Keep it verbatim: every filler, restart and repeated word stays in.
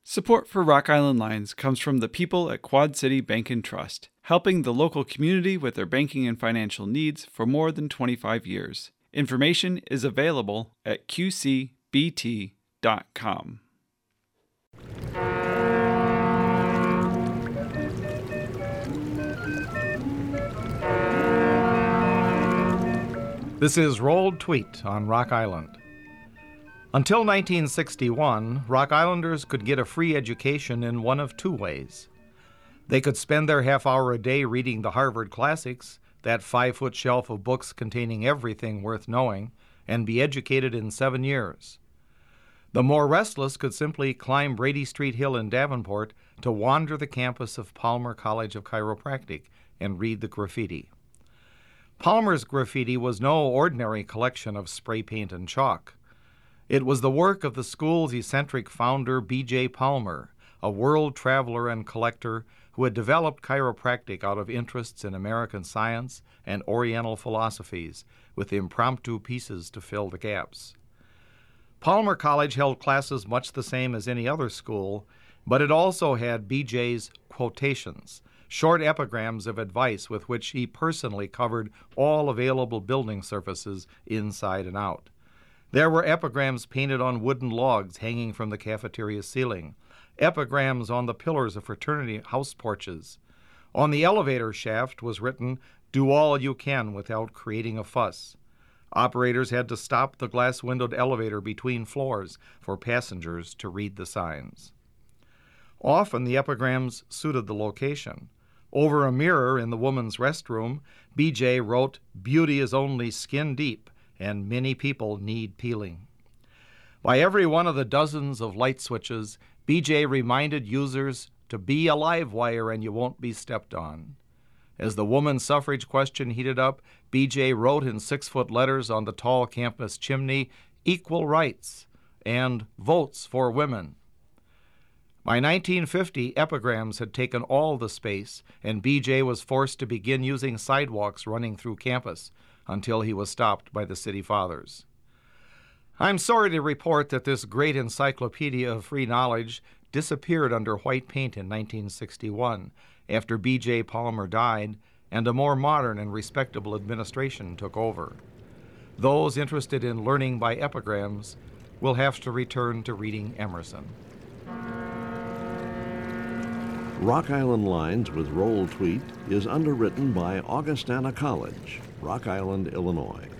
Support for Rock Island Lines comes from the people at Quad City Bank and Trust, helping the local community with their banking and financial needs for more than twenty-five years. Information is available at q c b t dot com. This is Rolled Tweet on Rock Island. Until nineteen sixty-one, Rock Islanders could get a free education in one of two ways. They could spend their half hour a day reading the Harvard Classics, that five-foot shelf of books containing everything worth knowing, and be educated in seven years. The more restless could simply climb Brady Street Hill in Davenport to wander the campus of Palmer College of Chiropractic and read the graffiti. Palmer's graffiti was no ordinary collection of spray paint and chalk. It was the work of the school's eccentric founder, B J Palmer, a world traveler and collector who had developed chiropractic out of interests in American science and Oriental philosophies, with impromptu pieces to fill the gaps. Palmer College held classes much the same as any other school, but it also had B J's quotations, short epigrams of advice with which he personally covered all available building surfaces inside and out. There were epigrams painted on wooden logs hanging from the cafeteria ceiling, epigrams on the pillars of fraternity house porches. On the elevator shaft was written, "Do all you can without creating a fuss." Operators had to stop the glass-windowed elevator between floors for passengers to read the signs. Often the epigrams suited the location. Over a mirror in the woman's restroom, B J wrote, "Beauty is only skin deep, and many people need peeling." By every one of the dozens of light switches, B J reminded users to be a live wire and you won't be stepped on. As the woman's suffrage question heated up, B J wrote in six-foot letters on the tall campus chimney, "Equal rights," and "Votes for women." By nineteen fifty, epigrams had taken all the space, and B J was forced to begin using sidewalks running through campus, until he was stopped by the city fathers. I'm sorry to report that this great encyclopedia of free knowledge disappeared under white paint in nineteen sixty-one, after B J Palmer died and a more modern and respectable administration took over. Those interested in learning by epigrams will have to return to reading Emerson. Rock Island Lines with Roll Tweet is underwritten by Augustana College, Rock Island, Illinois.